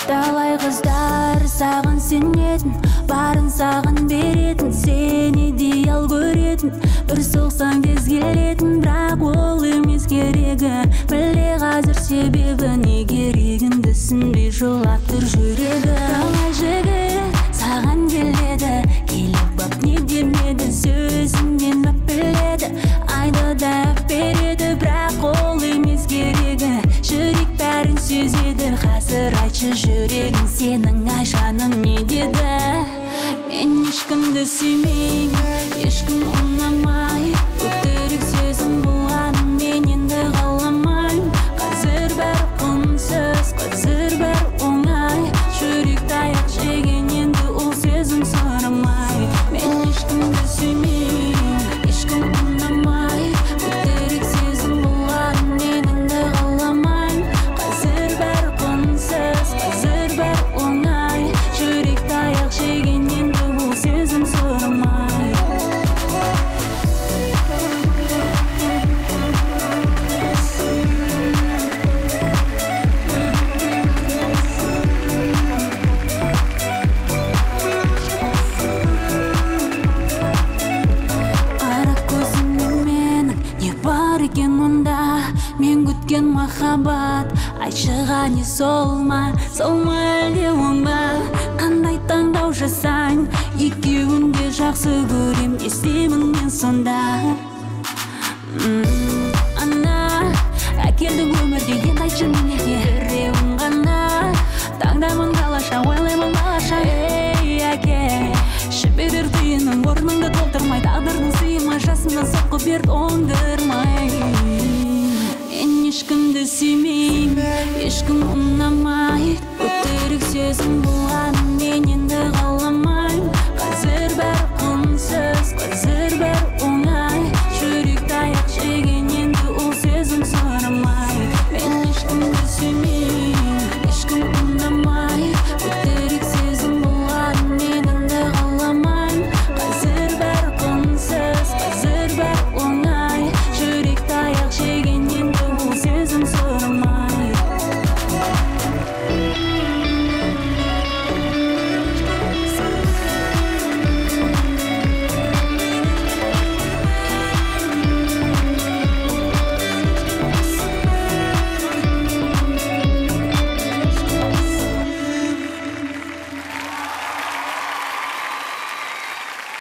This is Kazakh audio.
Талай қыздар саған сенетін, барын саған беретін, сені идеал көретін, бір соқсаң тез келетін, бірақ ол емес керегі. Біле қазір себебі не керегіңді түсінбей жылап тұр жүрегі. Талай жігіт саған келеді, келіп бап не демеді, сөзіңнен бап біледі, айды да береді, бірақ ол емес керегі. Жүрек бәрін сезеді, қазір айтшы жүрегің сенің айшаның не деді. Мен ешкімді сүймеймін, ешкім ұнамай, өтірік сөзім болғанын мен енді қаламайм. Қазір бәрі құнсыз, қазір бәрі оңай, жүрек таяқ жеген енді ол сөзім сұрамай. Мен ешкімді сүймеймін, ешкім ұнамай, өтірік сөзім болғанын мен енді қаламайм. Қазір бәрі құнсыз, қазір бәрі оңай, жүрек таяқ жеген енді ол сөзім сұрамай. Қара көзіңнен менің не бар екен онда, мен күткен махаббат, айтшыға не сол ма әлде оң ба? Қандай таңдау жасайын, екеуін де жақсы көрем, не істеймін мен сонда? Ана әкелдің өмірге, енді айтшы неге біреуін ғана таңдаймын қалаша, ойлаймын балаша. Ей әке, жіберер түйіннің орныңды толтырмай, тағдырдың сыймай, жасына соққы берді оңдырмай. Мен ешкімді сүймеймін, ешкім ұнамай,